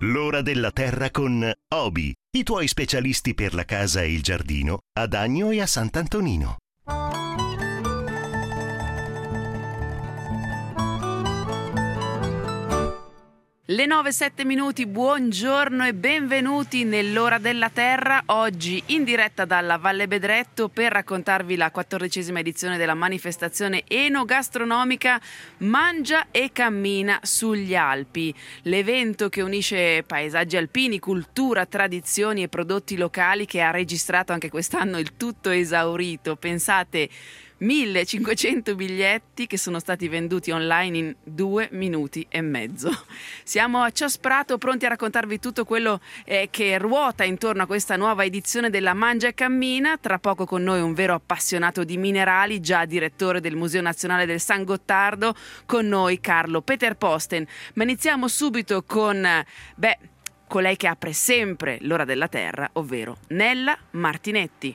L'ora della terra con Obi, i tuoi specialisti per la casa e il giardino, ad Agno e a Sant'Antonino. Le 9:07, buongiorno e benvenuti nell'ora della terra, oggi in diretta dalla Valle Bedretto per raccontarvi la 14ª edizione della manifestazione enogastronomica Mangia e Cammina sugli Alpi, l'evento che unisce paesaggi alpini, cultura, tradizioni e prodotti locali che ha registrato anche quest'anno il tutto esaurito. Pensate, 1500 biglietti che sono stati venduti online in 2 minuti e mezzo. Siamo a Ciosprato pronti a raccontarvi tutto quello che ruota intorno a questa nuova edizione della Mangia e Cammina. Tra poco con noi un vero appassionato di minerali, già direttore del Museo Nazionale del San Gottardo, con noi Carlo Peterposten. Ma iniziamo subito con colei che apre sempre l'ora della terra, ovvero Nella Martinetti.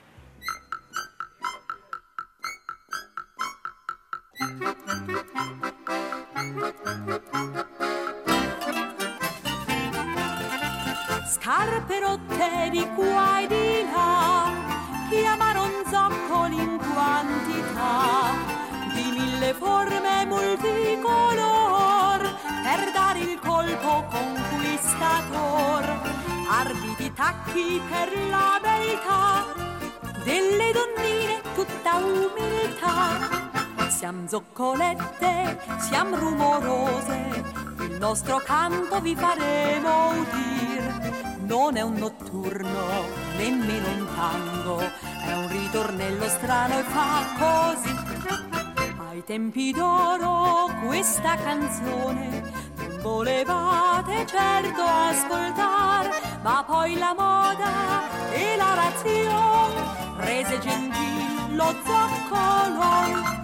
Scarpe rotte di qua e di là, chiamaron zoccoli in quantità, di 1000 forme multicolor, per dare il colpo conquistator, arditi tacchi per la beltà, delle donnine tutta umiltà. Siam zoccolette, siam rumorose, il nostro canto vi faremo udir. Non è un notturno, nemmeno un tango, è un ritornello strano e fa così. Ai tempi d'oro questa canzone non volevate certo ascoltar, ma poi la moda e la razione rese gentil lo zoccolon.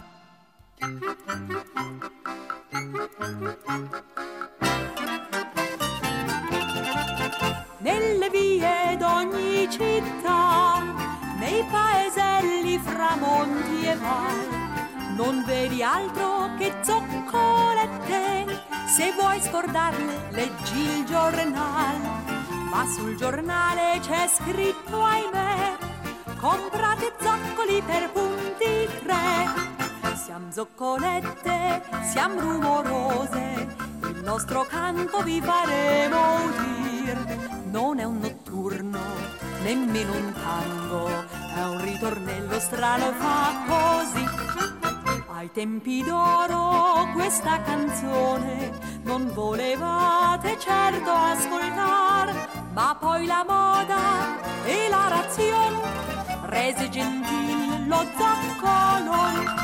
Nelle vie d'ogni città, nei paeselli fra monti e val, non vedi altro che zoccolette, se vuoi scordarle leggi il giornale, ma sul giornale c'è scritto ahimè, comprate zoccoli per punti 3. Siam zoccolette, siam rumorose, il nostro canto vi faremo udir. Non è un notturno, nemmeno un tango, è un ritornello strano e fa così. Ai tempi d'oro questa canzone non volevate certo ascoltar, ma poi la moda e la razione rese gentil lo zoccolon.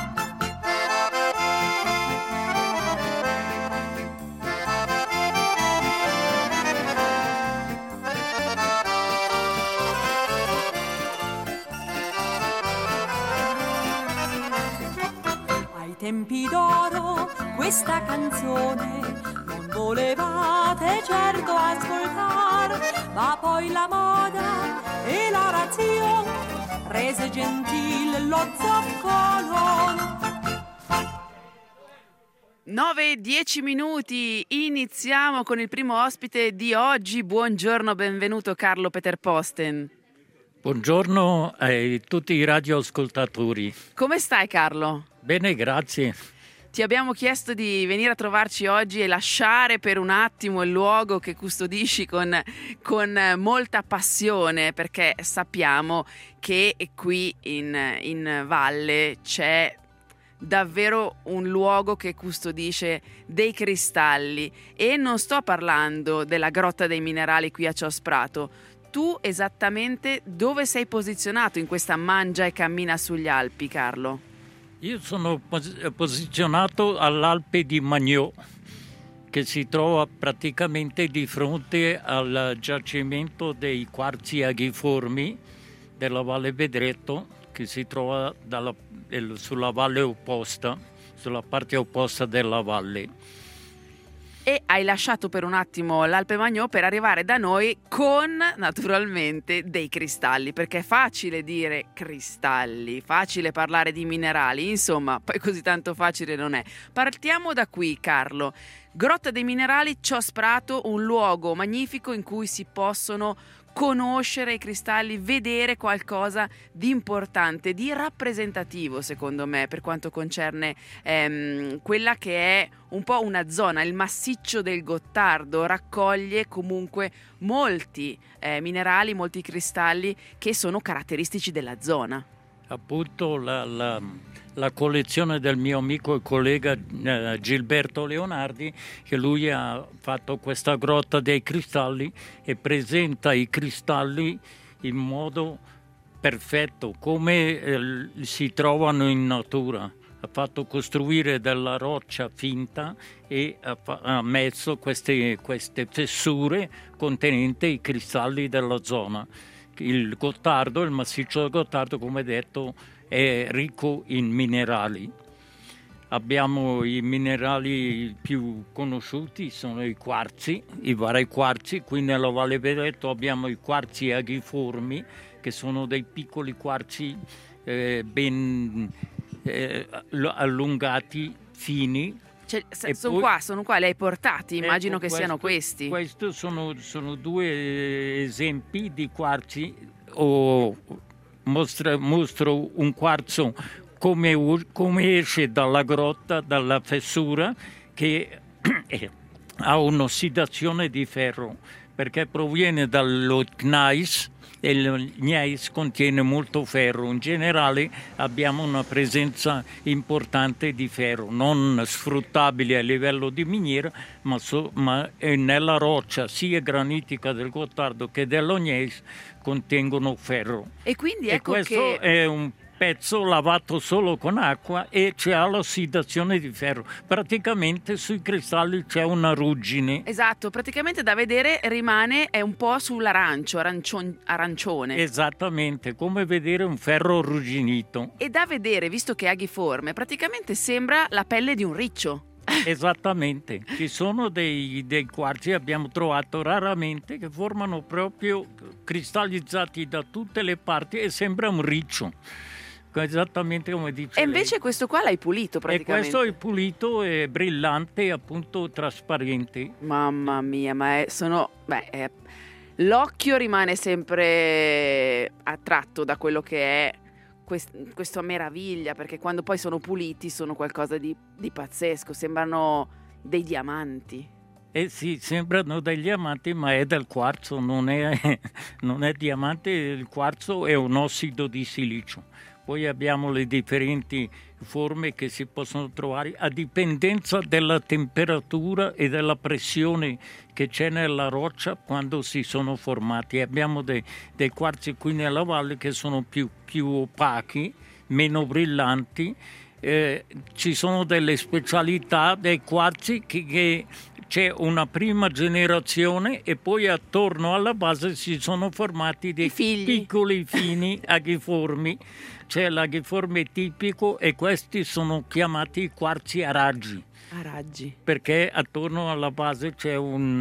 Tempi d'oro questa canzone non volevate certo ascoltar, ma poi la moda e la razione rese gentil lo zoccolon. 9:10, iniziamo con il primo ospite di oggi. Buongiorno, benvenuto Carlo Peterposten. Buongiorno a tutti i radioascoltatori. Come stai Carlo? Bene, grazie. Ti abbiamo chiesto di venire a trovarci oggi e lasciare per un attimo il luogo che custodisci con molta passione, perché sappiamo che qui in valle c'è davvero un luogo che custodisce dei cristalli, e non sto parlando della Grotta dei Minerali qui a Ciosprato. Tu esattamente dove sei posizionato in questa Mangia e Cammina sugli Alpi, Carlo? Io sono posizionato all'Alpe di Magnò, che si trova praticamente di fronte al giacimento dei quarzi aghiformi della Valle Bedretto, che si trova sulla valle opposta, sulla parte opposta della valle. E hai lasciato per un attimo l'Alpe Magnò per arrivare da noi con, naturalmente, dei cristalli, perché è facile dire cristalli, facile parlare di minerali, insomma, poi così tanto facile non è. Partiamo da qui, Carlo. Grotta dei Minerali, Cios Prato, un luogo magnifico in cui si possono conoscere i cristalli, vedere qualcosa di importante, di rappresentativo secondo me per quanto concerne quella che è un po' una zona. Il massiccio del Gottardo raccoglie comunque molti minerali, molti cristalli che sono caratteristici della zona. Appunto la collezione del mio amico e collega Gilberto Leonardi, che lui ha fatto questa grotta dei cristalli e presenta i cristalli in modo perfetto, come si trovano in natura. Ha fatto costruire della roccia finta e ha messo queste fessure contenenti i cristalli della zona. Il Gottardo, il massiccio del Gottardo, come detto, è ricco in minerali. Abbiamo i minerali più conosciuti, sono i quarzi, i vari quarzi. Qui nella Valle Bedretto abbiamo i quarzi aghiformi, che sono dei piccoli quarzi ben allungati, fini. Sono qua, li hai portati, immagino che siano questi. Questi sono due esempi di quarzi. Mostro un quarzo come esce dalla grotta, dalla fessura, che ha un'ossidazione di ferro, perché proviene dallo gneiss, e il gneiss contiene molto ferro. In generale abbiamo una presenza importante di ferro, non sfruttabile a livello di miniera, ma nella roccia sia granitica del Gottardo che dello gneiss contengono ferro. E quindi ecco questo è un pezzo lavato solo con acqua e c'è l'ossidazione di ferro. Praticamente sui cristalli c'è una ruggine. Esatto, praticamente da vedere è un po' sull'arancio, arancione. Esattamente, come vedere un ferro arrugginito. E da vedere, visto che è aghiforme, praticamente sembra la pelle di un riccio. Esattamente, ci sono dei quarzi, abbiamo trovato raramente, che formano proprio cristallizzati da tutte le parti e sembra un riccio. Esattamente come dice E invece lei. Questo qua l'hai pulito praticamente. E questo è pulito, è brillante, appunto trasparente. Mamma mia, ma l'occhio rimane sempre attratto da quello che è questa meraviglia, perché quando poi sono puliti sono qualcosa di pazzesco, sembrano dei diamanti. Eh sì, sembrano dei diamanti, ma è del quarzo, non è diamante, il quarzo è un ossido di silicio. Poi abbiamo le differenti forme che si possono trovare a dipendenza della temperatura e della pressione che c'è nella roccia quando si sono formati. Abbiamo dei quarzi qui nella valle che sono più opachi, meno brillanti. Ci sono delle specialità dei quarzi che c'è una prima generazione e poi attorno alla base si sono formati dei piccoli fini aghiformi. C'è l'aghiforme tipico e questi sono chiamati quarzi a raggi. A raggi. Perché attorno alla base c'è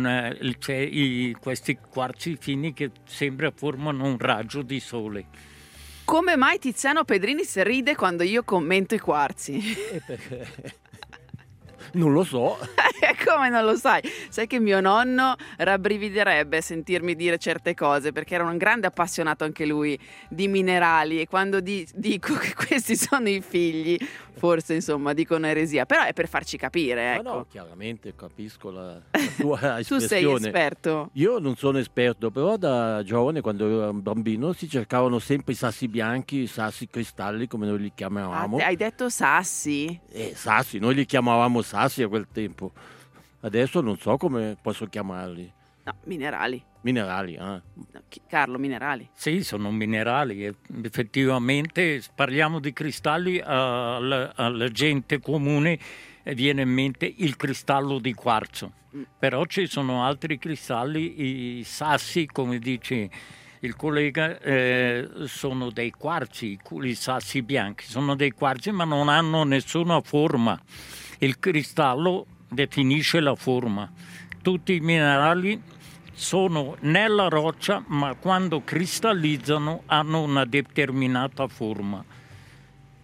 questi quarzi fini che formano un raggio di sole. Come mai Tiziano Pedrinis ride quando io commento i quarzi? Perché... Non lo so. Come non lo sai? Sai che mio nonno rabbrividerebbe sentirmi dire certe cose, perché era un grande appassionato anche lui di minerali, e quando dico che questi sono i figli, forse insomma dicono eresia, però è per farci capire, ecco. No, chiaramente capisco la tua espressione. Tu sei esperto? Io non sono esperto, però da giovane, quando ero un bambino, si cercavano sempre i sassi bianchi, i sassi cristalli, come noi li chiamavamo. Hai detto sassi? Sassi, noi li chiamavamo sassi a quel tempo. Adesso non so come posso chiamarli. No, minerali. Minerali, No, Carlo, minerali. Sì, sono minerali. Effettivamente parliamo di cristalli, alla gente comune viene in mente il cristallo di quarzo. Però ci sono altri cristalli, i sassi, come dice il collega, sono dei quarzi, i sassi bianchi. Sono dei quarzi ma non hanno nessuna forma. Il cristallo definisce la forma. Tutti i minerali sono nella roccia, ma quando cristallizzano hanno una determinata forma.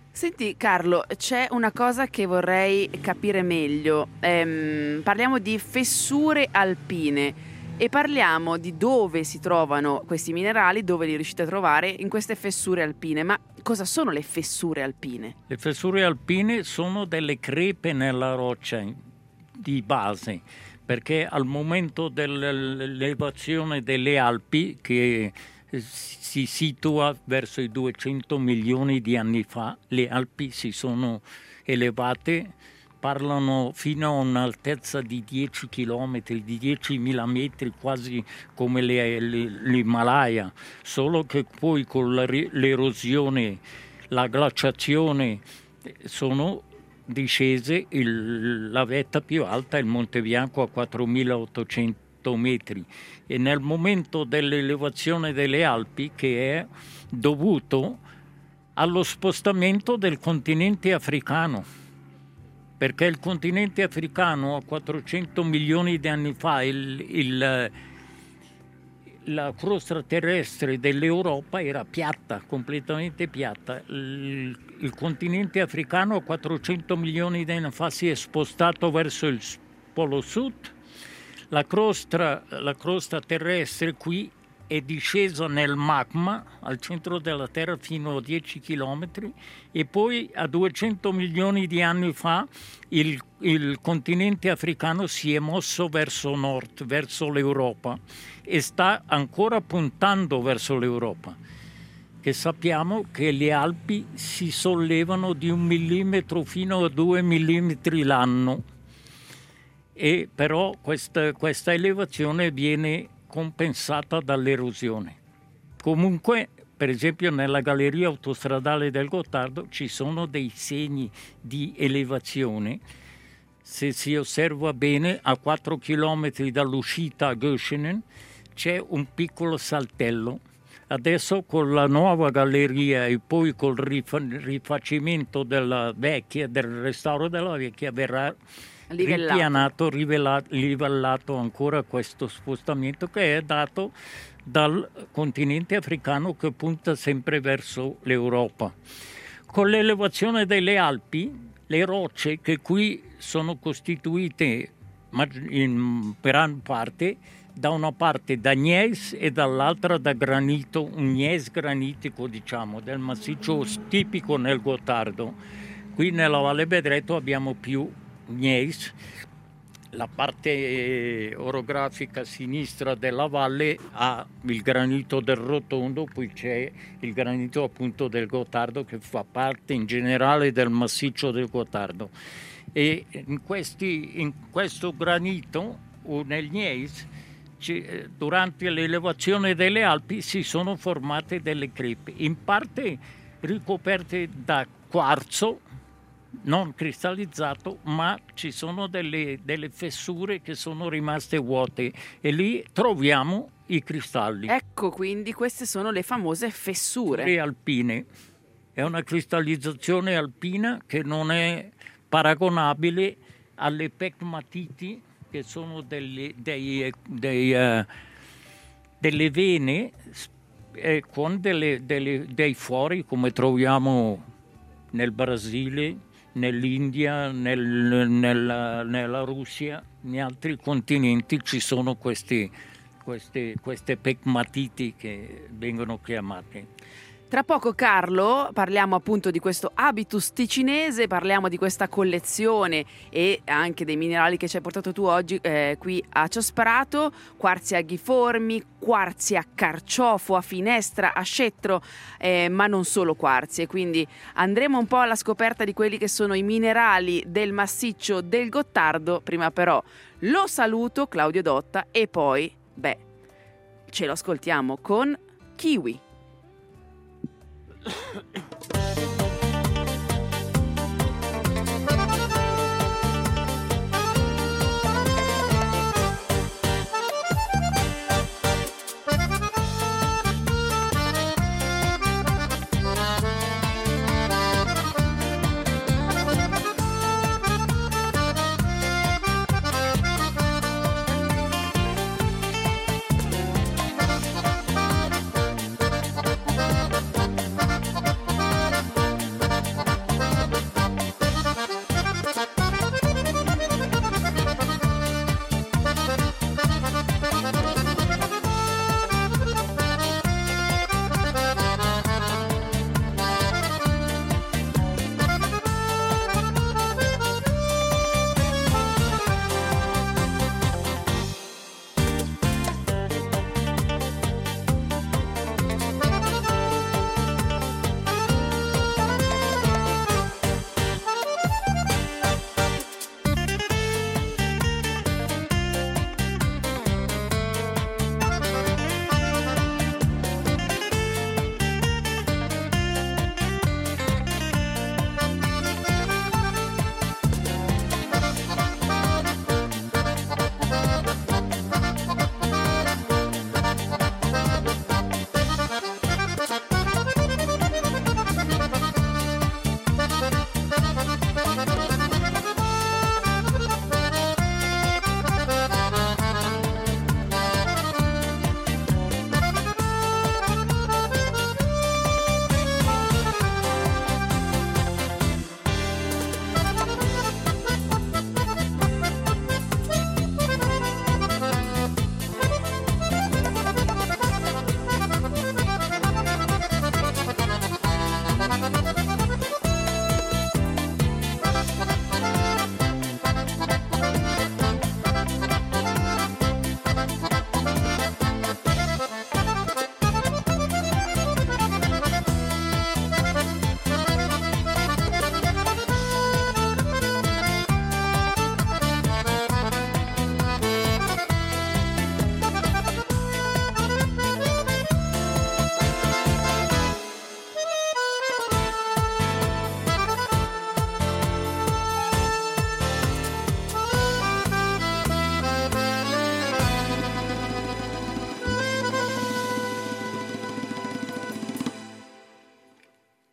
Senti Carlo, c'è una cosa che vorrei capire meglio. Parliamo di fessure alpine e parliamo di dove si trovano questi minerali, dove li riuscite a trovare in queste fessure alpine. Ma cosa sono le fessure alpine? Le fessure alpine sono delle crepe nella roccia di base, perché al momento dell'elevazione delle Alpi, che si situa verso i 200 milioni di anni fa, le Alpi si sono elevate, parlano fino a un'altezza di 10 chilometri, di 10.000 metri, quasi come l'Himalaya, solo che poi con l'erosione, la glaciazione sono discese. La vetta più alta è il Monte Bianco a 4.800 metri, e nel momento dell'elevazione delle Alpi, che è dovuto allo spostamento del continente africano, perché il continente africano a 400 milioni di anni fa, la crosta terrestre dell'Europa era piatta, completamente piatta. Il continente africano a 400 milioni di anni fa si è spostato verso il polo sud. La crosta terrestre qui è discesa nel magma al centro della Terra fino a 10 chilometri, e poi a 200 milioni di anni fa il continente africano si è mosso verso nord, verso l'Europa, e sta ancora puntando verso l'Europa. Che sappiamo che le Alpi si sollevano di 1 millimetro fino a 2 millimetri l'anno, e però questa elevazione viene compensata dall'erosione. Comunque, per esempio, nella galleria autostradale del Gottardo ci sono dei segni di elevazione. Se si osserva bene, a 4 chilometri dall'uscita a Göschenen c'è un piccolo saltello. Adesso con la nuova galleria e poi col rifacimento della vecchia, del restauro della vecchia, verrà ripianato, livellato ancora questo spostamento, che è dato dal continente africano che punta sempre verso l'Europa. Con l'elevazione delle Alpi, le rocce che qui sono costituite in gran parte, da una parte da gneiss e dall'altra da granito, un gneiss granitico, diciamo, del massiccio tipico nel Gottardo. Qui nella Valle Bedretto abbiamo più gneiss. La parte orografica a sinistra della valle ha il granito del Rotondo, poi c'è il granito appunto del Gottardo, che fa parte in generale del massiccio del Gottardo. E in questo granito o nel gneiss, durante l'elevazione delle Alpi si sono formate delle crepe, in parte ricoperte da quarzo non cristallizzato, ma ci sono delle fessure che sono rimaste vuote, e lì troviamo i cristalli. Ecco, quindi queste sono le famose fessure alpine. È una cristallizzazione alpina che non è paragonabile alle pegmatiti, che sono delle vene con dei fori, come troviamo nel Brasile, nell'India, nella Russia, in altri continenti ci sono queste pegmatiti che vengono chiamate. Tra poco, Carlo, parliamo appunto di questo habitus ticinese, parliamo di questa collezione e anche dei minerali che ci hai portato tu oggi qui a Ciosprato: quarzi aghiformi, quarzi a carciofo, a finestra, a scettro, ma non solo quarzi. E quindi andremo un po' alla scoperta di quelli che sono i minerali del massiccio del Gottardo. Prima però lo saluto, Claudio Dotta, e poi, ce lo ascoltiamo con Kiwi.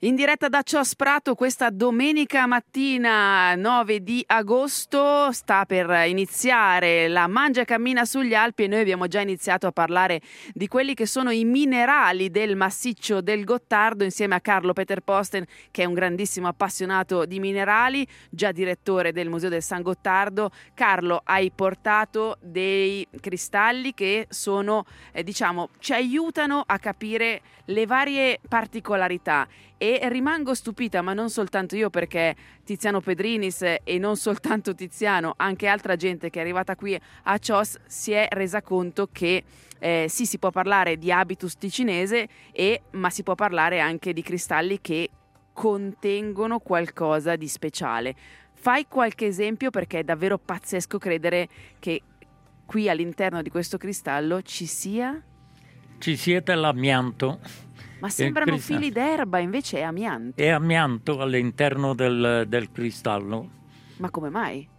In diretta da Cios Prato questa domenica mattina 9 di agosto sta per iniziare la Mangia e Cammina sugli Alpi e noi abbiamo già iniziato a parlare di quelli che sono i minerali del massiccio del Gottardo insieme a Carlo Peter Posten, che è un grandissimo appassionato di minerali, già direttore del Museo del San Gottardo. Carlo, hai portato dei cristalli che sono, ci aiutano a capire le varie particolarità. E rimango stupita, ma non soltanto io, perché Tiziano Pedrinis e non soltanto Tiziano, anche altra gente che è arrivata qui a Cios si è resa conto che sì, si può parlare di habitus ticinese, ma si può parlare anche di cristalli che contengono qualcosa di speciale. Fai qualche esempio, perché è davvero pazzesco credere che qui all'interno di questo cristallo ci sia dell'amianto. Ma sembrano fili d'erba, invece è amianto. È amianto all'interno del cristallo. Ma come mai?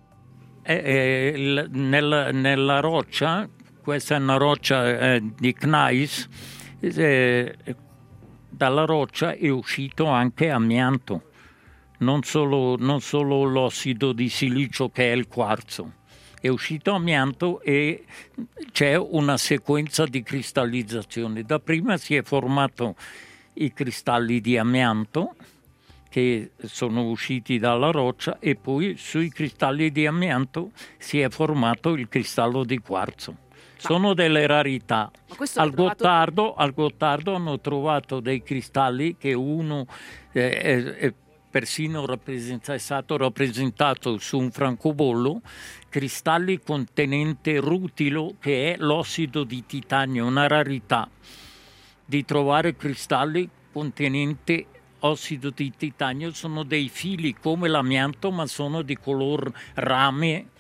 Nella roccia, questa è una roccia di gneiss, dalla roccia è uscito anche amianto, non solo l'ossido di silicio che è il quarzo. È uscito amianto e c'è una sequenza di cristallizzazione. Dapprima si è formato i cristalli di amianto che sono usciti dalla roccia e poi sui cristalli di amianto si è formato il cristallo di quarzo. Sono delle rarità. Al Gottardo hanno trovato dei cristalli che uno persino è stato rappresentato su un francobollo, cristalli contenente rutilo, che è l'ossido di titanio, una rarità di trovare cristalli contenente ossido di titanio. Sono dei fili come l'amianto, ma sono di color rame,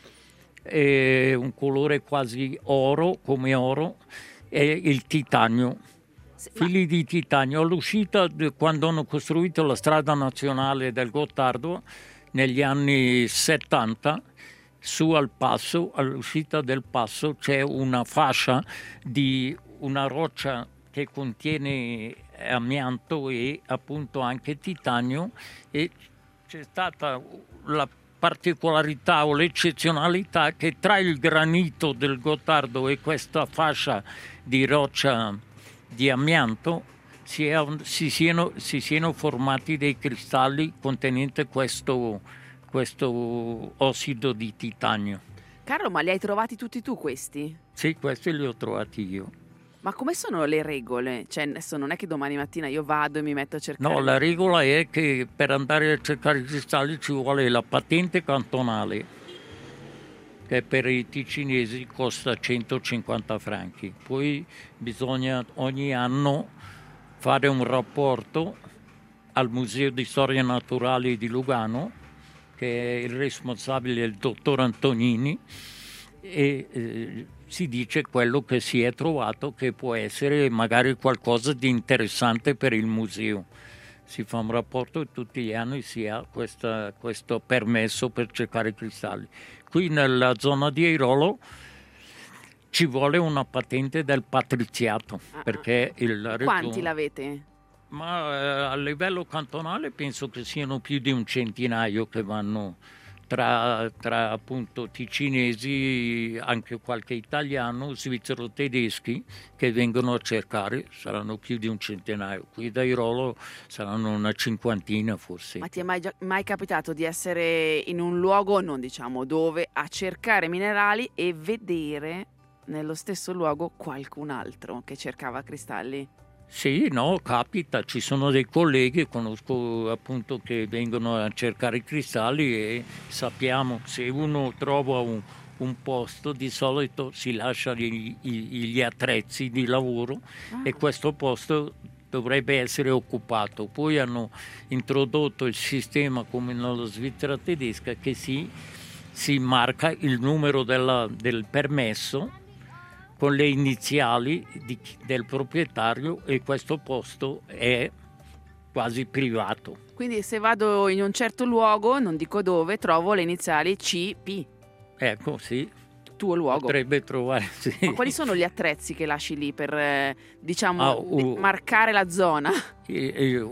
un colore quasi oro, come oro, è il titanio. Fili di titanio. All'uscita, quando hanno costruito la strada nazionale del Gottardo negli anni 70, su al passo, all'uscita del passo c'è una fascia di una roccia che contiene amianto e appunto anche titanio, e c'è stata la particolarità o l'eccezionalità che tra il granito del Gottardo e questa fascia di roccia di amianto si siano formati dei cristalli contenenti questo ossido di titanio. Carlo, ma li hai trovati tutti tu questi? Sì, questi li ho trovati io. Ma come sono le regole? Cioè, adesso non è che domani mattina io vado e mi metto a cercare. No, la regola è che per andare a cercare i cristalli ci vuole la patente cantonale, che per i ticinesi costa 150 franchi. Poi bisogna ogni anno fare un rapporto al Museo di Storia Naturale di Lugano, che è il responsabile, il dottor Antonini, e si dice quello che si è trovato, che può essere magari qualcosa di interessante per il museo. Si fa un rapporto e tutti gli anni si ha questo permesso per cercare i cristalli. Qui nella zona di Airolo ci vuole una patente del patriziato, perché Quanti l'avete? Ma a livello cantonale penso che siano più di un centinaio che vanno tra appunto ticinesi, anche qualche italiano, svizzero, tedeschi che vengono a cercare. Saranno più di un centinaio. Qui da Airolo saranno una cinquantina forse. Ma ti è mai capitato di essere in un luogo, non diciamo dove, a cercare minerali e vedere nello stesso luogo qualcun altro che cercava cristalli? Sì, no, capita, ci sono dei colleghi, conosco appunto, che vengono a cercare i cristalli e sappiamo, se uno trova un posto, di solito si lascia gli attrezzi di lavoro e questo posto dovrebbe essere occupato. Poi hanno introdotto il sistema come nella Svizzera tedesca, che si marca il numero del permesso con le iniziali del proprietario, e questo posto è quasi privato. Quindi se vado in un certo luogo, non dico dove, trovo le iniziali CP. Ecco, sì. Tuo luogo. Potrebbe trovare, sì. Ma quali sono gli attrezzi che lasci lì per, marcare la zona?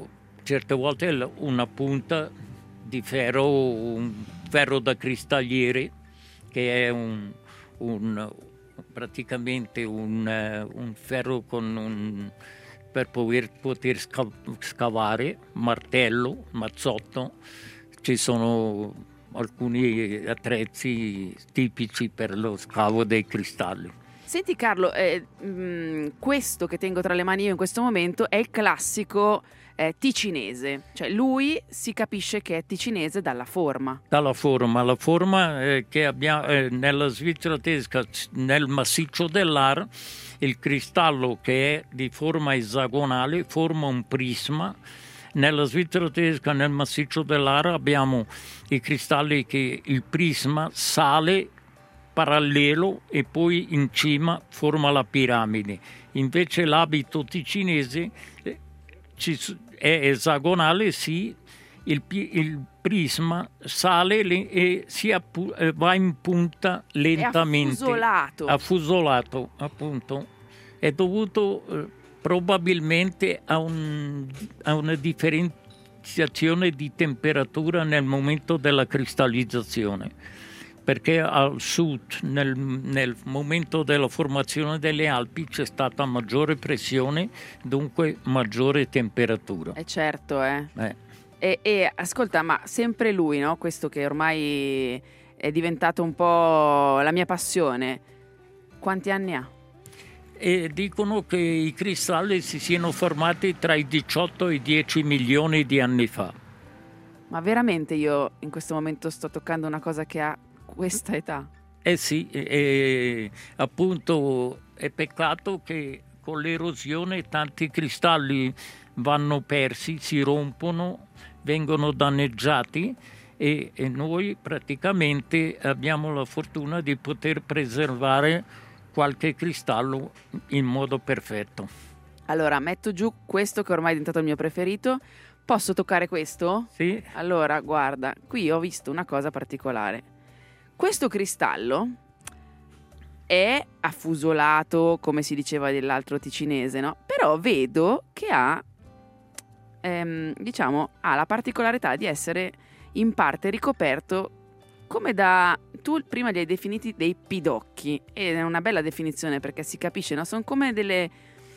certe volte una punta di ferro, un ferro da cristagliere, che è praticamente un ferro per poter scavare, martello, mazzotto. Ci sono alcuni attrezzi tipici per lo scavo dei cristalli. Senti Carlo, questo che tengo tra le mani io in questo momento è il classico ticinese, cioè lui si capisce che è ticinese dalla forma. La forma che abbiamo nella Svizzera tedesca, nel massiccio dell'Aar, il cristallo che è di forma esagonale forma un prisma. Nella Svizzera tedesca, nel massiccio dell'Aar, abbiamo i cristalli che il prisma sale parallelo e poi in cima forma la piramide. Invece l'abito ticinese è esagonale, sì, il prisma sale e va in punta lentamente. È affusolato, appunto. È dovuto probabilmente a una differenziazione di temperatura nel momento della cristallizzazione, perché al sud, nel momento della formazione delle Alpi, c'è stata maggiore pressione, dunque maggiore temperatura. Certo, E ascolta, ma sempre lui, no? Questo che ormai è diventato un po' la mia passione, quanti anni ha? E dicono che i cristalli si siano formati tra i 18 e i 10 milioni di anni fa. Ma veramente io in questo momento sto toccando una cosa che ha questa età? Sì, appunto è peccato che con l'erosione tanti cristalli vanno persi, si rompono, vengono danneggiati e noi praticamente abbiamo la fortuna di poter preservare qualche cristallo in modo perfetto. Allora, metto giù questo che ormai è diventato il mio preferito. Posso toccare questo? Sì. Allora, guarda, qui ho visto una cosa particolare. Questo cristallo è affusolato, come si diceva dell'altro ticinese, no? Però vedo che ha la particolarità di essere in parte ricoperto come tu prima li hai definiti dei pidocchi, ed è una bella definizione perché si capisce, no? Sono come delle...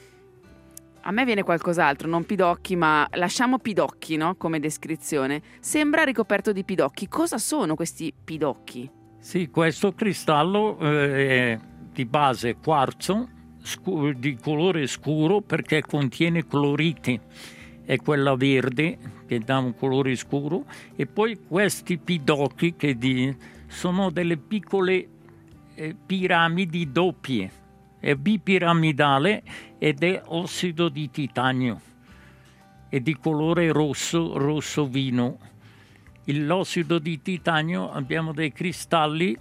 A me viene qualcos'altro, non pidocchi, ma lasciamo pidocchi, no? Come descrizione. Sembra ricoperto di pidocchi. Cosa sono questi pidocchi? Sì, questo cristallo è di base quarzo, di colore scuro perché contiene clorite, è quella verde che dà un colore scuro, e poi questi pidocchi che sono delle piccole piramidi doppie, è bipiramidale ed è ossido di titanio, è di colore rosso vino. L'ossido di titanio, abbiamo dei cristalli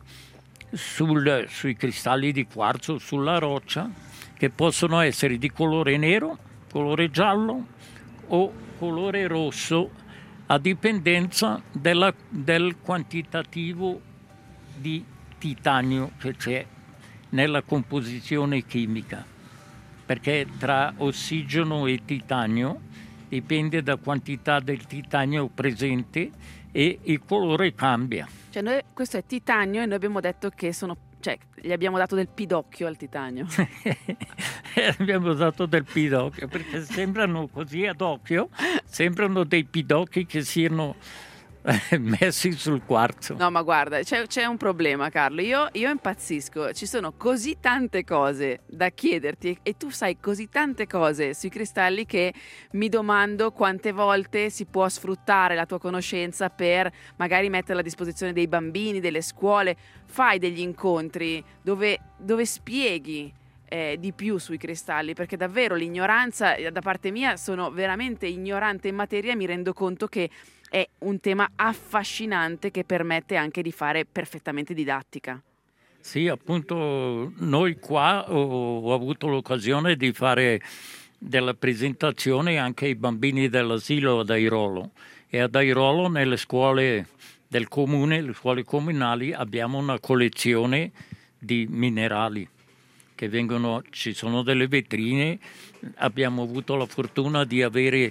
sui cristalli di quarzo, sulla roccia, che possono essere di colore nero, colore giallo o colore rosso, a dipendenza del quantitativo di titanio che c'è nella composizione chimica, perché tra ossigeno e titanio dipende da quantità del titanio presente e il colore cambia. Cioè questo è titanio e noi abbiamo detto che gli abbiamo dato del pidocchio al titanio. Abbiamo dato del pidocchio perché sembrano così ad occhio, sembrano dei pidocchi che siano messi sul quarzo. No, ma guarda, c'è un problema, Carlo. Io impazzisco. Ci sono così tante cose da chiederti e tu sai così tante cose sui cristalli che mi domando quante volte si può sfruttare la tua conoscenza per magari metterla a disposizione dei bambini, delle scuole. Fai degli incontri dove spieghi di più sui cristalli, perché davvero l'ignoranza da parte mia, sono veramente ignorante in materia e mi rendo conto che è un tema affascinante che permette anche di fare perfettamente didattica. Sì, appunto noi qua ho avuto l'occasione di fare della presentazione anche ai bambini dell'asilo ad Airolo, e ad Airolo nelle scuole del comune, le scuole comunali, abbiamo una collezione di minerali ci sono delle vetrine, abbiamo avuto la fortuna di avere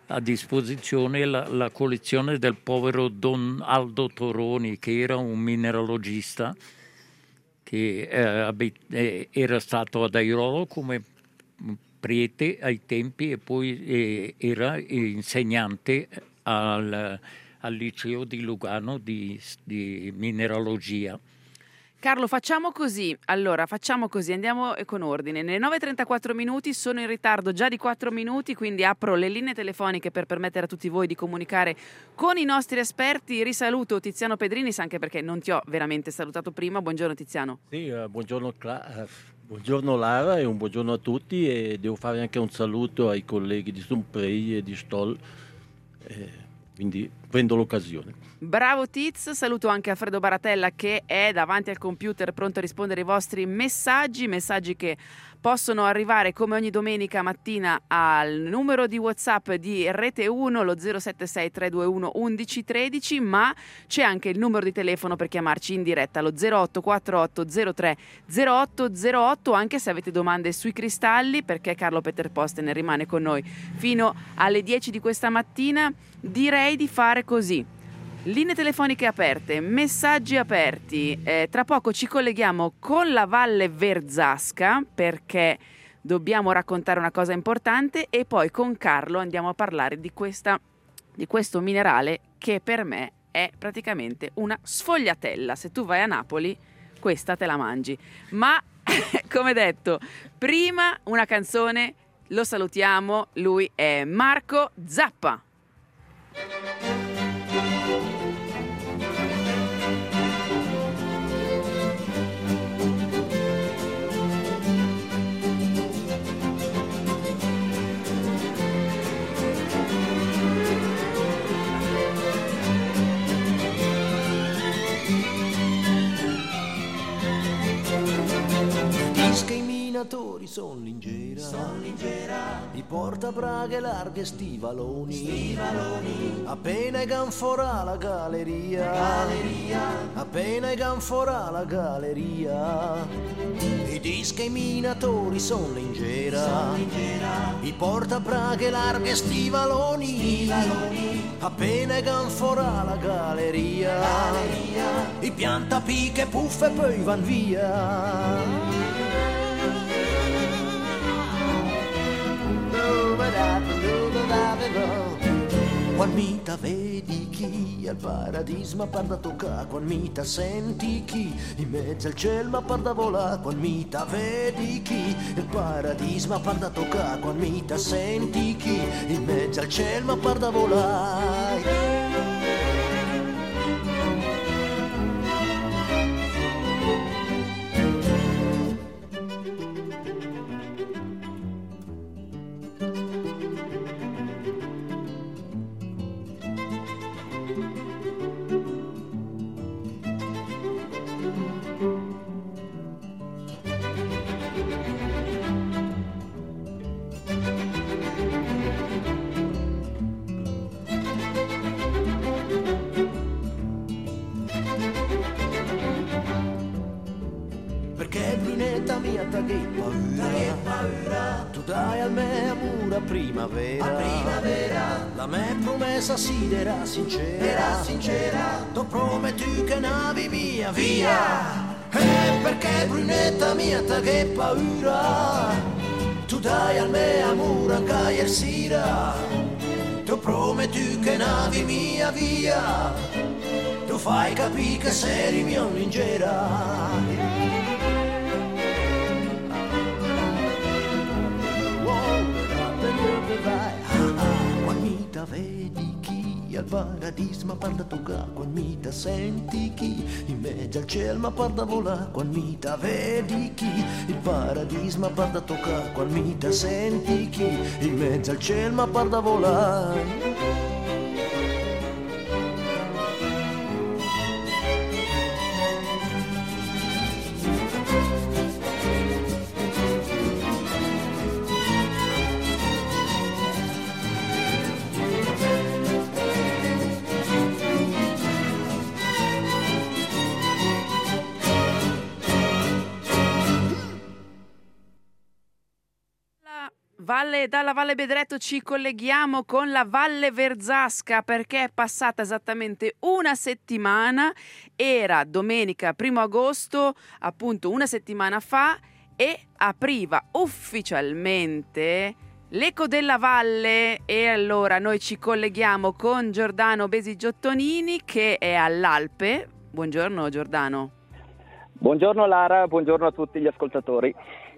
a disposizione la collezione del povero Don Aldo Toroni, che era un mineralogista che era stato ad Airolo come prete ai tempi e poi era insegnante al liceo di Lugano di mineralogia. Carlo, facciamo così, andiamo con ordine. Nelle 9:34 minuti, sono in ritardo già di 4 minuti, quindi apro le linee telefoniche per permettere a tutti voi di comunicare con i nostri esperti. Risaluto Tiziano Pedrinis, anche perché non ti ho veramente salutato prima. Buongiorno Tiziano. Sì, buongiorno Lara e un buongiorno a tutti, e devo fare anche un saluto ai colleghi di Sumprei e di Stoll, quindi prendo l'occasione. Bravo Tiz, saluto anche Alfredo Baratella che è davanti al computer pronto a rispondere ai vostri messaggi che possono arrivare come ogni domenica mattina al numero di WhatsApp di Rete 1, lo 076 321 1113, ma c'è anche il numero di telefono per chiamarci in diretta, lo 0848 03 0808, anche se avete domande sui cristalli, perché Carlo Peter Posten rimane con noi fino alle 10 di questa mattina. Direi di fare così: linee telefoniche aperte, messaggi aperti. Tra poco ci colleghiamo con la Valle Verzasca perché dobbiamo raccontare una cosa importante, e poi con Carlo andiamo a parlare di questo minerale che per me è praticamente una sfogliatella. Se tu vai a Napoli questa te la mangi. Ma come detto, prima una canzone, lo salutiamo, lui è Marco Zappa. Che i minatori son lingera, i portabraghe larghe stivaloni, appena i ganforà la galleria, appena i ganforà la galleria. I dischi i minatori son lingera, i portabraghe larghe stivaloni, appena i ganforà la galleria, i piantapi che puffe e poi van via. Quando mita vedi chi al paradisma parda tocca, quando mita senti chi in mezzo al cielo ma parda volà, quando mita vedi chi il paradisma parda tocca, quando mita senti chi in mezzo al cielo ma parda volà. Tu dai al me amore a primavera, la me promessa sidera sincera, tu prometti che navi via, perché brunetta mia ta che paura, tu dai al me amore a caglier sera, tu prometti che navi via, tu fai capire che sei mia lingera. Quando mita vedi chi al paradisma parda tocca, quando mita senti chi in mezzo al cielo ma parda volà, quando mita vedi chi il paradisma parda tocca, quando mita senti chi in mezzo al cielo ma parda volà. Dalla Valle Bedretto ci colleghiamo con la Valle Verzasca, perché è passata esattamente una settimana, era domenica 1 agosto, appunto una settimana fa, e apriva ufficialmente l'Eco della Valle. E allora noi ci colleghiamo con Giordano Besi-Giottonini, che è all'Alpe. Buongiorno Giordano. Buongiorno Lara, buongiorno a tutti gli ascoltatori.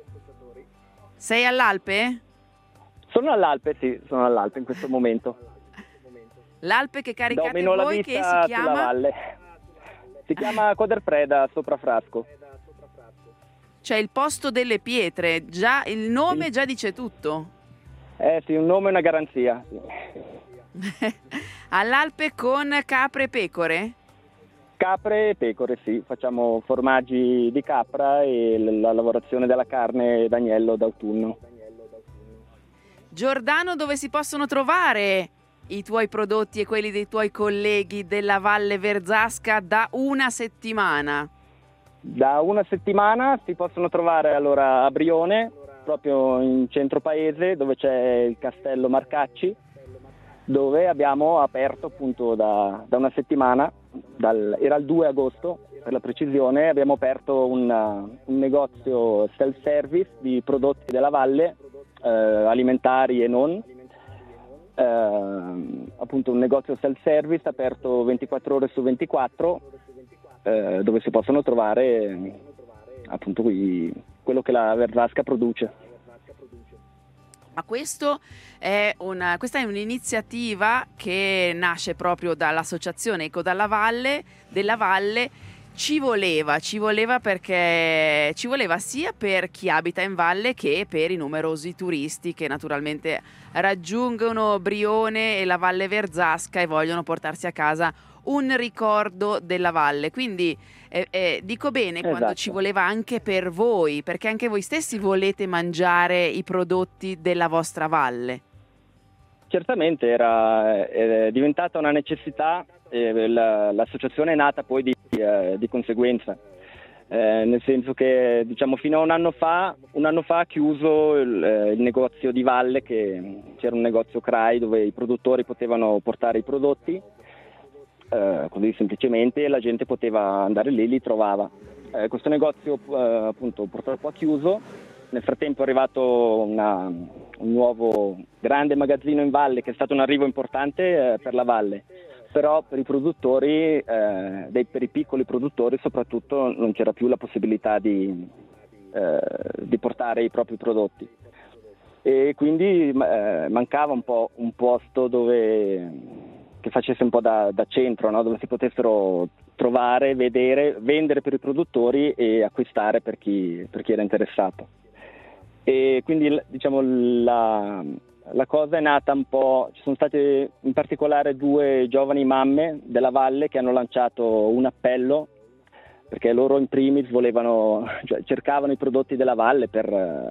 Sei all'Alpe? Sono all'Alpe, sì, sono all'Alpe in questo momento. L'Alpe che caricate Domino la voi, vista che si sulla chiama? valle. Si chiama Coderpreda, sopra Frasco. Cioè il posto delle pietre, già il nome già dice tutto. Sì, un nome e una garanzia. Sì. All'Alpe con capre e pecore? Capre e pecore, sì. Facciamo formaggi di capra e la lavorazione della carne d'agnello d'autunno. Giordano, dove si possono trovare i tuoi prodotti e quelli dei tuoi colleghi della Valle Verzasca da una settimana? Da una settimana si possono trovare allora a Brione, proprio in centro paese, dove c'è il castello Marcacci, dove abbiamo aperto appunto da una settimana, era il 2 agosto per la precisione, abbiamo aperto un negozio self-service di prodotti della valle, alimentari e non, appunto un negozio self-service aperto 24 ore su 24, dove si possono trovare appunto quello che la Verzasca produce. Ma questa è un'iniziativa che nasce proprio dall'associazione Eco della Valle. Ci voleva perché ci voleva sia per chi abita in valle che per i numerosi turisti che naturalmente raggiungono Brione e la Valle Verzasca e vogliono portarsi a casa un ricordo della valle. Quindi dico bene, esatto, quando ci voleva anche per voi, perché anche voi stessi volete mangiare i prodotti della vostra valle. Certamente è diventata una necessità, l'associazione è nata poi di conseguenza, nel senso che diciamo fino a un anno fa ha chiuso il negozio di valle, che c'era un negozio CRAI dove i produttori potevano portare i prodotti, così semplicemente la gente poteva andare lì e li trovava. Questo negozio appunto purtroppo ha chiuso. Nel frattempo è arrivato un nuovo grande magazzino in valle, che è stato un arrivo importante per la valle, però per i produttori, per i piccoli produttori soprattutto, non c'era più la possibilità di portare i propri prodotti, e quindi mancava un po' un posto che facesse un po' da centro, no? Dove si potessero trovare, vedere, vendere per i produttori e acquistare per chi era interessato. E quindi diciamo la cosa è nata un po', ci sono state in particolare 2 giovani mamme della valle che hanno lanciato un appello, perché loro in primis cercavano i prodotti della valle per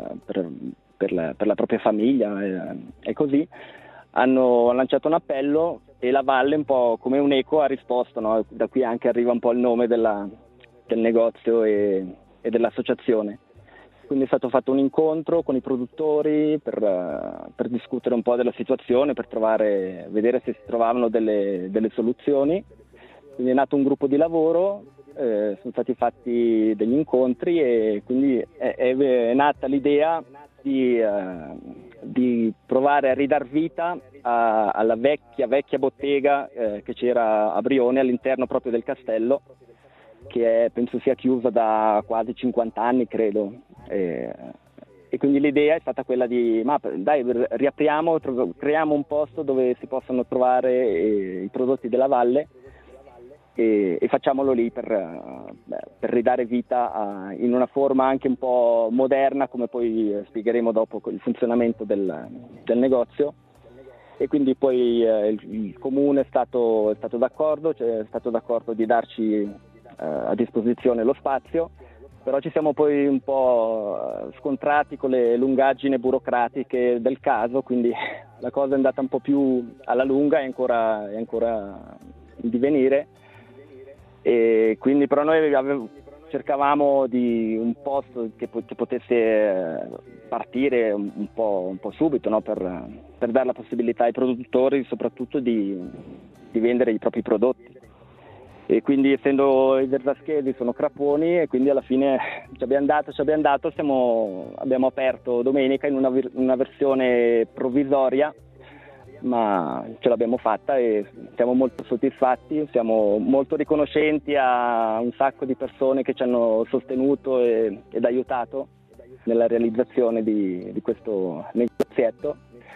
la propria famiglia, e così hanno lanciato un appello e la valle, un po' come un'eco, ha risposto, no? Da qui anche arriva un po' il nome del negozio e dell'associazione. Quindi è stato fatto un incontro con i produttori per discutere un po' della situazione, per vedere se si trovavano delle soluzioni. Quindi è nato un gruppo di lavoro, sono stati fatti degli incontri, e quindi è nata l'idea di provare a ridar vita alla vecchia bottega che c'era a Brione, all'interno proprio del castello, che penso sia chiusa da quasi 50 anni, credo. E quindi l'idea è stata quella di riapriamo, creiamo un posto dove si possano trovare i prodotti della valle, e facciamolo lì per ridare vita in una forma anche un po' moderna, come poi spiegheremo dopo il funzionamento del negozio. E quindi poi il comune è stato d'accordo, è stato d'accordo di darci a disposizione lo spazio, però ci siamo poi un po' scontrati con le lungaggini burocratiche del caso, quindi la cosa è andata un po' più alla lunga, è ancora in divenire, e quindi però noi cercavamo di un posto che potesse partire un po' subito, no? per dare la possibilità ai produttori soprattutto di vendere i propri prodotti. E quindi, essendo i bergaschesi sono crapponi, e quindi alla fine ci abbiamo dato, abbiamo aperto domenica in una versione provvisoria, ma ce l'abbiamo fatta e siamo molto soddisfatti, siamo molto riconoscenti a un sacco di persone che ci hanno sostenuto ed aiutato nella realizzazione di questo negozietto.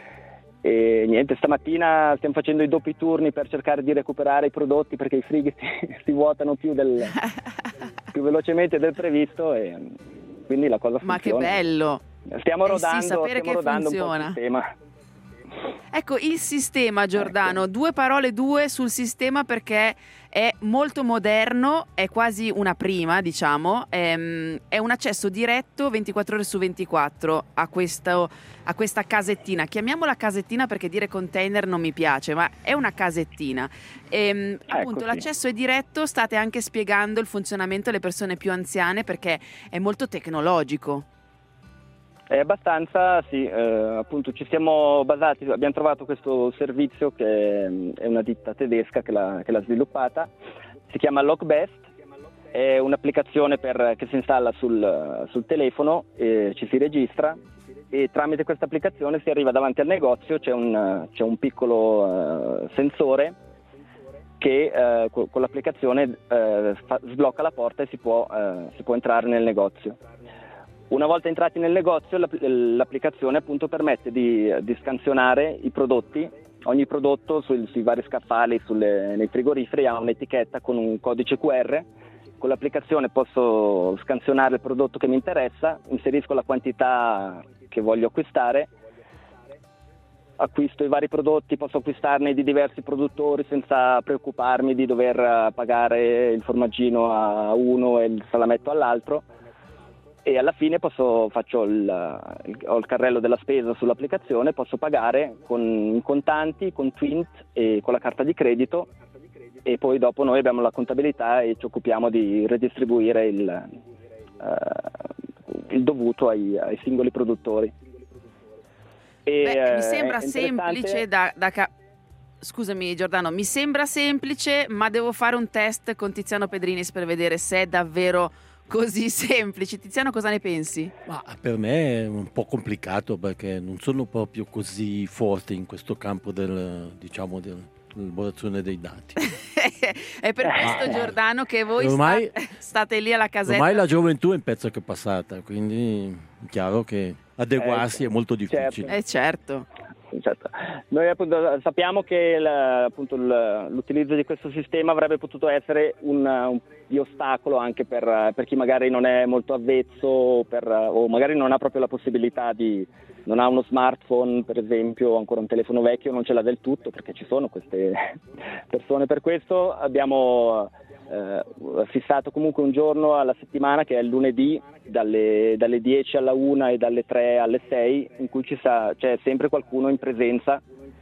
E niente, stamattina stiamo facendo i doppi turni per cercare di recuperare i prodotti, perché i frighi si vuotano più velocemente del previsto, e quindi la cosa funziona. Ma che bello! Stiamo rodando, sì, sapere che rodando funziona. un po' il sistema. Ecco, il sistema, Giordano, 2 parole sul sistema, perché è molto moderno, è quasi una prima, diciamo, è un accesso diretto 24 ore su 24 a questa casettina. Chiamiamola casettina perché dire container non mi piace, ma è una casettina. Appunto, sì. L'accesso è diretto, state anche spiegando il funzionamento alle persone più anziane, perché è molto tecnologico. È abbastanza, sì, appunto ci siamo basati, abbiamo trovato questo servizio che è una ditta tedesca che l'ha sviluppata, si chiama Lockbest, è un'applicazione che si installa sul telefono, ci si registra e tramite questa applicazione si arriva davanti al negozio, c'è un piccolo sensore che con l'applicazione sblocca la porta e si può entrare nel negozio. Una volta entrati nel negozio, l'applicazione appunto permette di scansionare i prodotti. Ogni prodotto sui vari scaffali, nei frigoriferi, ha un'etichetta con un codice QR. Con l'applicazione posso scansionare il prodotto che mi interessa, inserisco la quantità che voglio acquistare, acquisto i vari prodotti, posso acquistarne di diversi produttori senza preoccuparmi di dover pagare il formaggino a uno e il salametto all'altro. E alla fine ho il carrello della spesa sull'applicazione, posso pagare in contanti, con Twint e con la carta di credito, e poi dopo noi abbiamo la contabilità e ci occupiamo di redistribuire il dovuto ai singoli produttori. Mi sembra semplice Scusami Giordano, mi sembra semplice, ma devo fare un test con Tiziano Pedrinis per vedere se è davvero così semplice. Tiziano, cosa ne pensi? Ma per me è un po' complicato, perché non sono proprio così forte in questo campo dell'elaborazione dei dati. È per questo, Giordano, che voi state lì alla casetta. Ormai la gioventù è un pezzo che è passata, quindi è chiaro che adeguarsi è molto difficile. Certo. Noi appunto sappiamo che l'utilizzo di questo sistema avrebbe potuto essere di ostacolo anche per chi magari non è molto avvezzo o magari non ha proprio la possibilità non ha uno smartphone, per esempio, o ancora un telefono vecchio, non ce l'ha del tutto, perché ci sono queste persone. Per questo abbiamo fissato comunque un giorno alla settimana, che è il lunedì, dalle 10 alla 1 e dalle 3 alle 6, in cui c'è sempre qualcuno in presenza,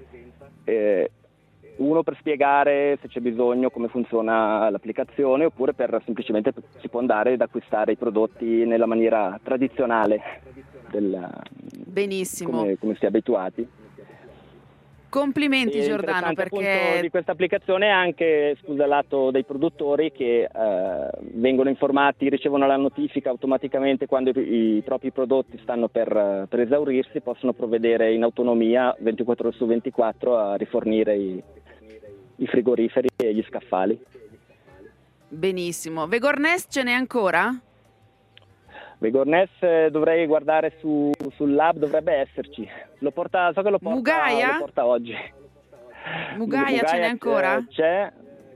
uno per spiegare se c'è bisogno come funziona l'applicazione, oppure semplicemente si può andare ad acquistare i prodotti nella maniera tradizionale benissimo, come si è abituati. Complimenti Giordano, perché di questa applicazione è anche lato dei produttori, che vengono informati, ricevono la notifica automaticamente quando i propri prodotti stanno per esaurirsi, possono provvedere in autonomia 24 ore su 24 a rifornire i frigoriferi e gli scaffali. Benissimo. Vegornest ce n'è ancora? Vegornest dovrei guardare sull'app, dovrebbe esserci. So che lo porta oggi. Mugaia ce n'è ancora? C'è.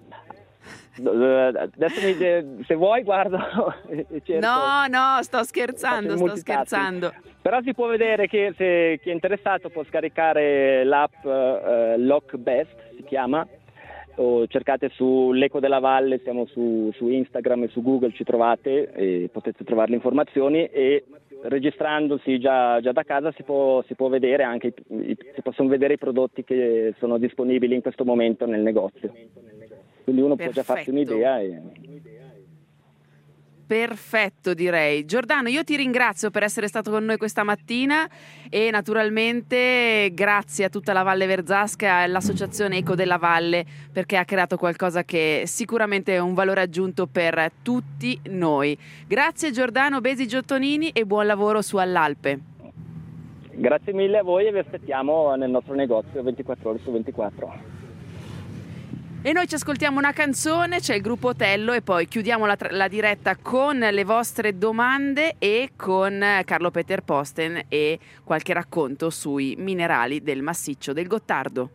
Adesso se vuoi guardo e cerco. No, sto scherzando. Però si può vedere che se chi è interessato può scaricare l'app Lockbest, si chiama, o cercate su l'Eco della Valle, siamo su Instagram e su Google, ci trovate e potete trovare le informazioni, e registrandosi già da casa si può vedere anche si possono vedere i prodotti che sono disponibili in questo momento nel negozio, quindi uno può già farsi un'idea perfetto, direi. Giordano, io ti ringrazio per essere stato con noi questa mattina e naturalmente grazie a tutta la Valle Verzasca e all'Associazione Eco della Valle, perché ha creato qualcosa che sicuramente è un valore aggiunto per tutti noi. Grazie Giordano Besi Giottonini e buon lavoro su All'Alpe. Grazie mille a voi e vi aspettiamo nel nostro negozio 24 ore su 24. E noi ci ascoltiamo una canzone, c'è il gruppo Otello e poi chiudiamo la diretta con le vostre domande e con Carlo Peter Posten e qualche racconto sui minerali del massiccio del Gottardo.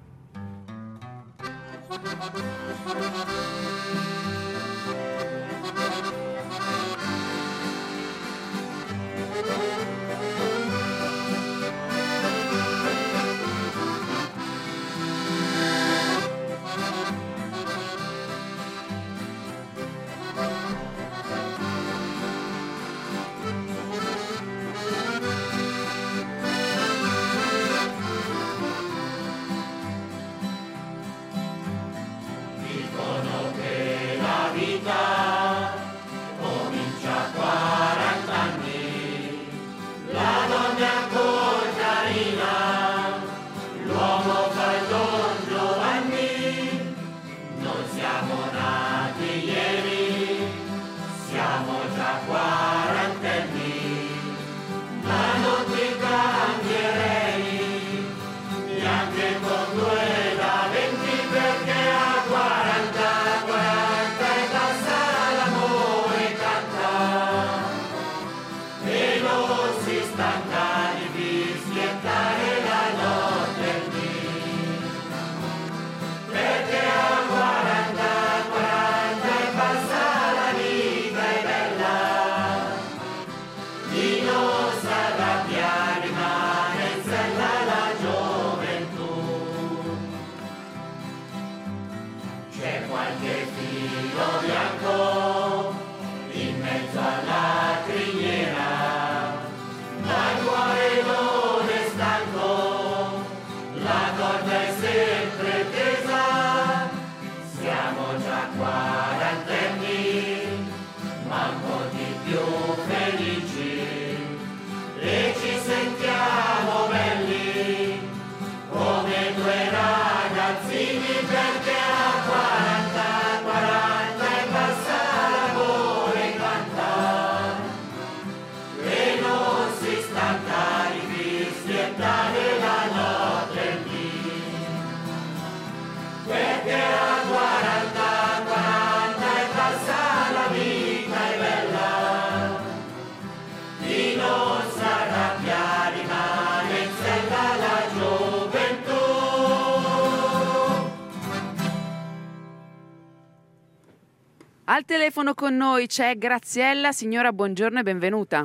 Al telefono con noi c'è Graziella. Signora, buongiorno e benvenuta.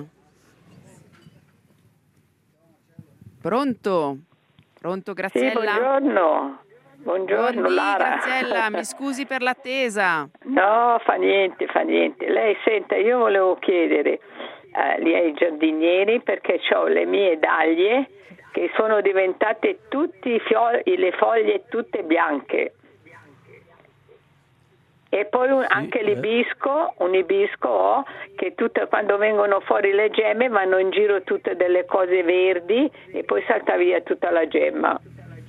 Pronto? Pronto, Graziella? Sì, buongiorno. Buongiorno, Lara. Graziella, mi scusi per l'attesa. No, fa niente. Lei, senta, io volevo chiedere lì ai giardinieri, perché ho le mie dahlie che sono diventate tutti le foglie tutte bianche. E poi anche l'ibisco, un ibisco ho, che quando vengono fuori le gemme vanno in giro tutte delle cose verdi e poi salta via tutta la gemma.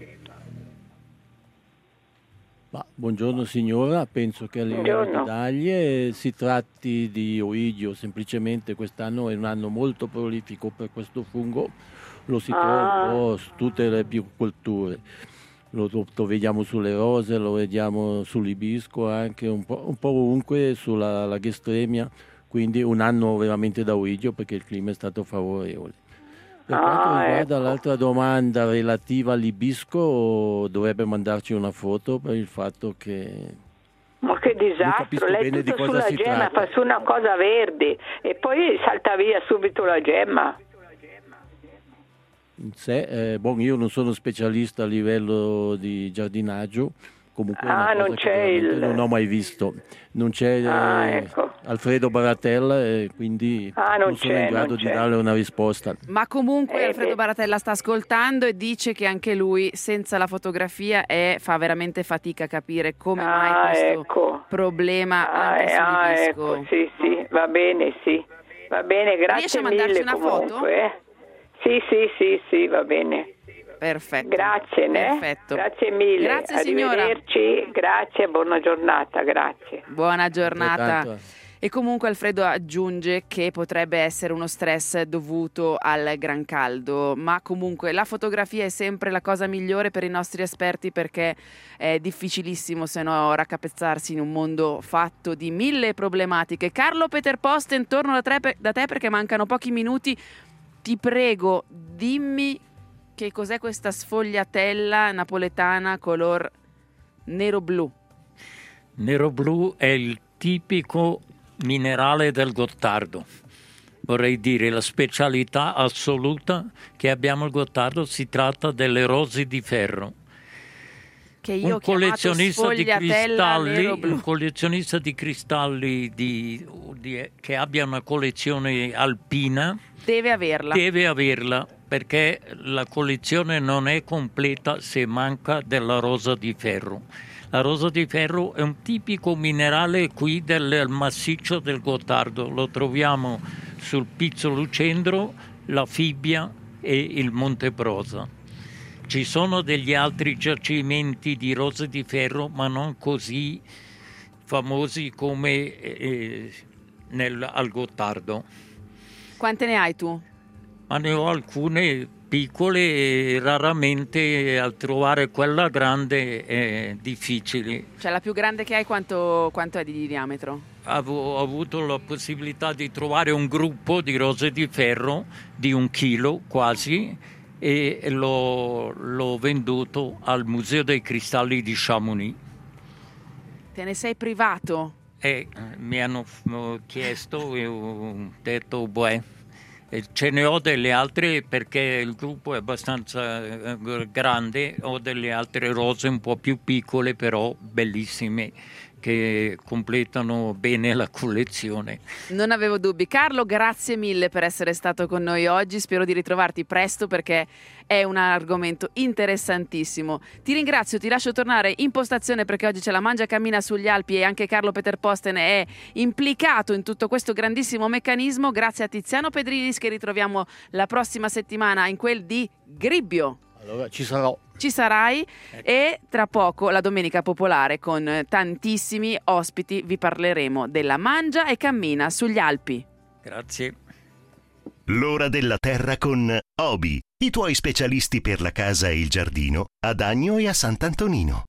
Buongiorno signora, penso che a livello di dahlie si tratti di oidio, semplicemente quest'anno è un anno molto prolifico per questo fungo, lo si trova un po' su tutte le bioculture. Lo vediamo sulle rose, lo vediamo sull'ibisco, anche un po' ovunque, sulla lagestremia, quindi un anno veramente da oidio perché il clima è stato favorevole. Per quanto riguarda l'altra domanda relativa all'ibisco, dovrebbe mandarci una foto per il fatto che... Ma che disastro, lei tutto sulla gemma, fa su una cosa verde e poi salta via subito la gemma. Io non sono specialista a livello di giardinaggio, comunque non c'è non ho mai visto, non c'è Alfredo Baratella e quindi non sono in grado di darle una risposta. Ma comunque Alfredo Baratella sta ascoltando e dice che anche lui senza la fotografia fa veramente fatica a capire come mai questo problema anche sul disco. Ecco, sì, va bene, grazie. Riesci a mandarci una comunque, foto? Sì, va bene. Perfetto. Grazie, Perfetto. Grazie mille. Grazie signora. Arrivederci, grazie, buona giornata, grazie. Buona giornata. E comunque Alfredo aggiunge che potrebbe essere uno stress dovuto al gran caldo, ma comunque la fotografia è sempre la cosa migliore per i nostri esperti, perché è difficilissimo se no raccapezzarsi in un mondo fatto di 1000 problematiche. Carlo Peter Posten, torno da te perché mancano pochi minuti. Ti prego, dimmi che cos'è questa sfogliatella napoletana color nero-blu. Nero-blu è il tipico minerale del Gottardo. Vorrei dire la specialità assoluta che abbiamo al Gottardo, si tratta delle rose di ferro. Che io un collezionista di cristalli che abbia una collezione alpina deve averla, perché la collezione non è completa se manca della rosa di ferro. La rosa di ferro è un tipico minerale qui del massiccio del Gottardo, lo troviamo sul Pizzo Lucendro, la Fibbia e il Monte Brosa. Ci sono degli altri giacimenti di rose di ferro, ma non così famosi come al Gottardo. Quante ne hai tu? Ma ne ho alcune piccole e raramente a trovare quella grande è difficile. Cioè la più grande che hai quanto è di diametro? Ho avuto la possibilità di trovare un gruppo di rose di ferro di 1 chilo quasi e l'ho venduto al Museo dei Cristalli di Chamonix. Te ne sei privato? Mi hanno chiesto e ho detto ce ne ho delle altre perché il gruppo è abbastanza grande, ho delle altre rose un po' più piccole però bellissime che completano bene la collezione. Non avevo dubbi. Carlo, grazie mille per essere stato con noi oggi, spero di ritrovarti presto perché è un argomento interessantissimo. Ti ringrazio, ti lascio tornare in postazione perché oggi c'è la Mangia Cammina sugli Alpi e anche Carlo Peter Posten è implicato in tutto questo grandissimo meccanismo. Grazie a Tiziano Pedrinis che ritroviamo la prossima settimana in quel di Gribbio. Allora ci sarò. Ci sarai e tra poco la Domenica Popolare con tantissimi ospiti vi parleremo della Mangia e Cammina sugli Alpi. Grazie. L'ora della terra con Obi, i tuoi specialisti per la casa e il giardino ad Agno e a Sant'Antonino.